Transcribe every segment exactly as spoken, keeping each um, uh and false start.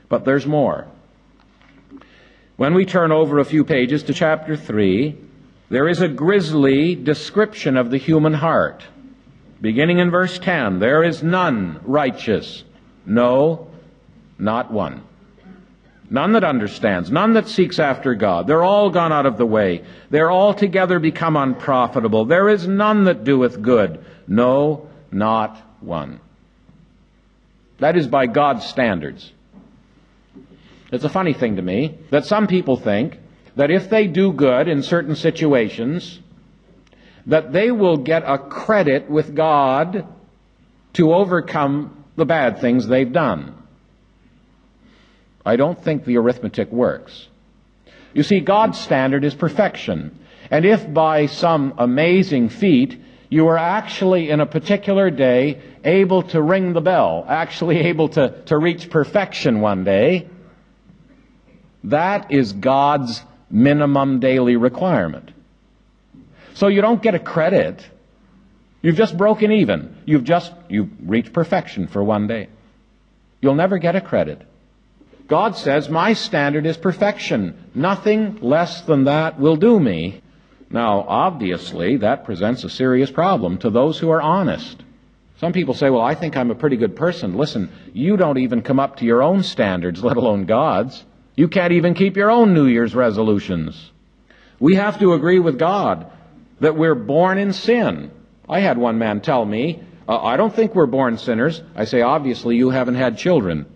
But there's more. When we turn over a few pages to chapter three, there is a grisly description of the human heart. Beginning in verse ten, there is none righteous, no, not one. None that understands, none that seeks after God. They're all gone out of the way. They're altogether become unprofitable. There is none that doeth good, no, not one. That is by God's standards. It's a funny thing to me that some people think that if they do good in certain situations, that they will get a credit with God to overcome the bad things they've done. I don't think the arithmetic works. You see, God's standard is perfection. And if by some amazing feat you are actually in a particular day able to ring the bell, actually able to, to reach perfection one day, that is God's minimum daily requirement. So you don't get a credit. You've just broken even. You've just, you've reached perfection for one day. You'll never get a credit. God says, my standard is perfection. Nothing less than that will do me. Now, obviously, that presents a serious problem to those who are honest. Some people say, well, I think I'm a pretty good person. Listen, you don't even come up to your own standards, let alone God's. You can't even keep your own New Year's resolutions. We have to agree with God that we're born in sin. I had one man tell me, uh, I don't think we're born sinners. I say, obviously, you haven't had children.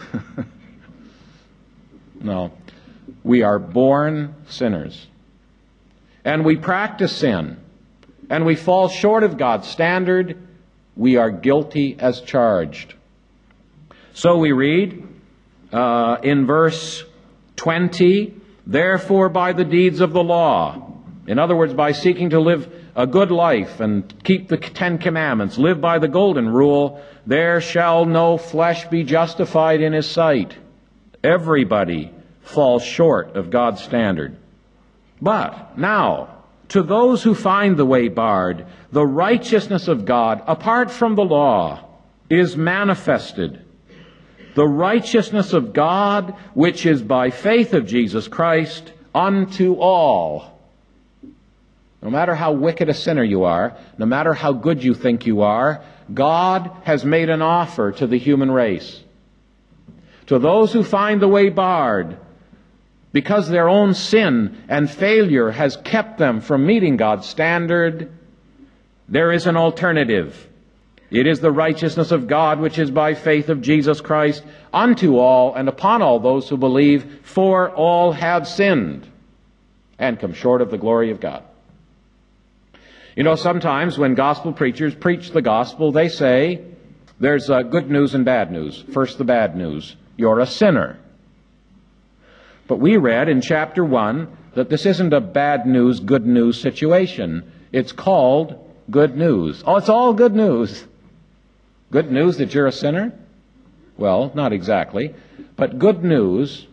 No. We are born sinners. And we practice sin. And we fall short of God's standard. We are guilty as charged. So we read uh, in verse twenty, therefore by the deeds of the law, in other words, by seeking to live a good life and keep the Ten Commandments, live by the golden rule, there shall no flesh be justified in his sight. Everybody falls short of God's standard. But now, to those who find the way barred, the righteousness of God, apart from the law, is manifested. The righteousness of God, which is by faith of Jesus Christ, unto all. No matter how wicked a sinner you are, no matter how good you think you are, God has made an offer to the human race. To those who find the way barred, because their own sin and failure has kept them from meeting God's standard, there is an alternative. It is the righteousness of God, which is by faith of Jesus Christ, unto all and upon all those who believe, for all have sinned and come short of the glory of God. You know, sometimes when gospel preachers preach the gospel, they say, there's uh, good news and bad news. First, the bad news. You're a sinner. But we read in chapter one that this isn't a bad news, good news situation. It's called good news. Oh, it's all good news. Good news that you're a sinner? Well, not exactly. But good news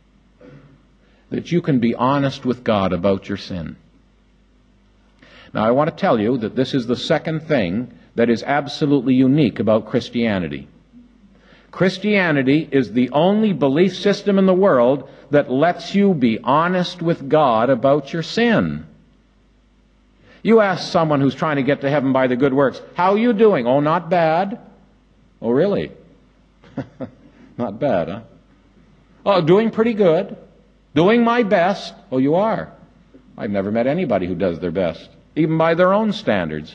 that you can be honest with God about your sin. Now, I want to tell you that this is the second thing that is absolutely unique about Christianity. Christianity is the only belief system in the world that lets you be honest with God about your sin. You ask someone who's trying to get to heaven by the good works, how are you doing? Oh, not bad. Oh, really? Not bad, huh? Oh, doing pretty good. Doing my best. Oh, you are. I've never met anybody who does their best, even by their own standards.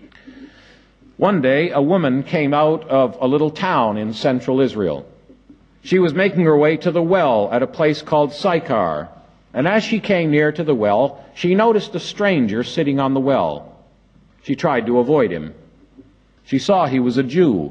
One day, a woman came out of a little town in central Israel. She was making her way to the well at a place called Sychar. And as she came near to the well, she noticed a stranger sitting on the well. She tried to avoid him. She saw he was a Jew.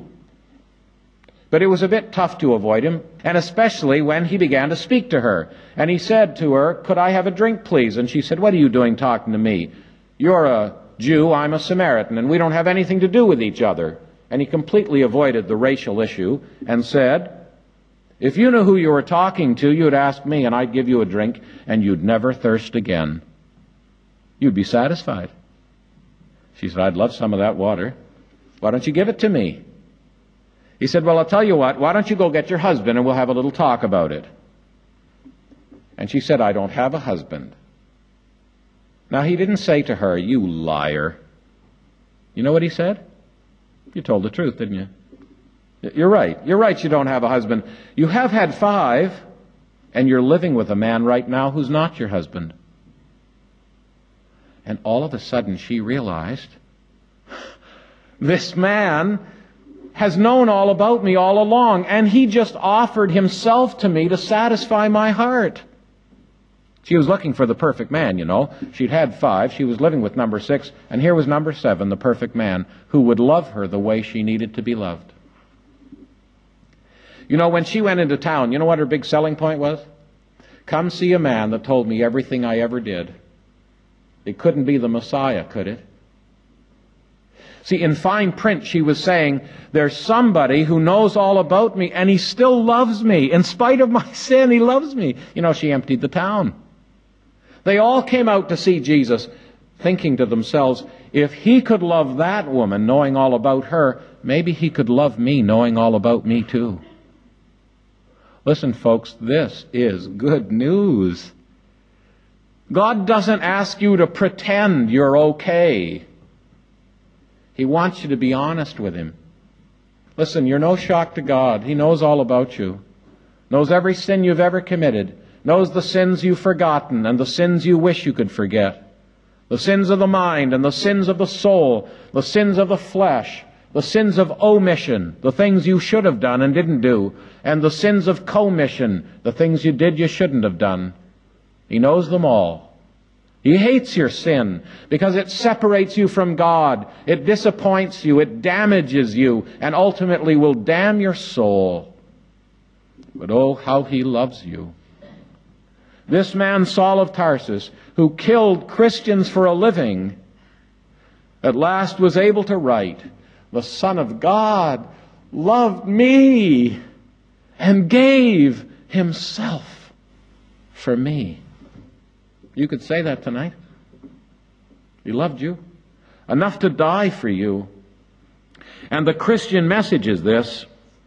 But it was a bit tough to avoid him, and especially when he began to speak to her. And he said to her, could I have a drink, please? And she said, what are you doing talking to me? You're a Jew, I'm a Samaritan, and we don't have anything to do with each other. And he completely avoided the racial issue and said, if you knew who you were talking to, you'd ask me, and I'd give you a drink, and you'd never thirst again. You'd be satisfied. She said, I'd love some of that water. Why don't you give it to me? He said, well, I'll tell you what, why don't you go get your husband and we'll have a little talk about it. And she said, I don't have a husband. Now, he didn't say to her, you liar. You know what he said? You told the truth, didn't you? You're right. You're right, you don't have a husband. You have had five, and you're living with a man right now who's not your husband. And all of a sudden she realized, this man has known all about me all along, and he just offered himself to me to satisfy my heart. She was looking for the perfect man, you know. She'd had five, she was living with number six, and here was number seven, the perfect man, who would love her the way she needed to be loved. You know, when she went into town, you know what her big selling point was? Come see a man that told me everything I ever did. It couldn't be the Messiah, could it? See, in fine print, she was saying, there's somebody who knows all about me, and he still loves me. In spite of my sin, he loves me. You know, she emptied the town. They all came out to see Jesus, thinking to themselves, if he could love that woman, knowing all about her, maybe he could love me, knowing all about me too. Listen, folks, this is good news. God doesn't ask you to pretend you're okay. He wants you to be honest with Him. Listen, you're no shock to God. He knows all about you. Knows every sin you've ever committed. Knows the sins you've forgotten and the sins you wish you could forget. The sins of the mind and the sins of the soul. The sins of the flesh. The sins of omission, the things you should have done and didn't do. And the sins of commission, the things you did you shouldn't have done. He knows them all. He hates your sin because it separates you from God. It disappoints you. It damages you and ultimately will damn your soul. But oh, how He loves you. This man, Saul of Tarsus, who killed Christians for a living, at last was able to write, the Son of God loved me and gave Himself for me. You could say that tonight. He loved you enough to die for you. And the Christian message is this: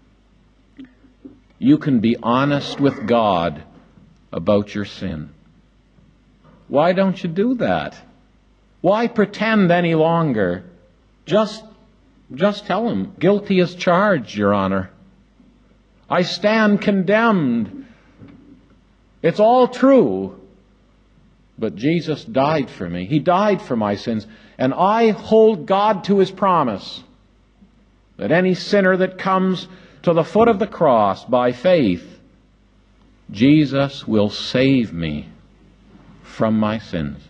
you can be honest with God about your sin. Why don't you do that? Why pretend any longer? Just, just tell Him, guilty as charged, Your Honor. I stand condemned. It's all true. But Jesus died for me. He died for my sins. And I hold God to His promise that any sinner that comes to the foot of the cross by faith, Jesus will save me from my sins.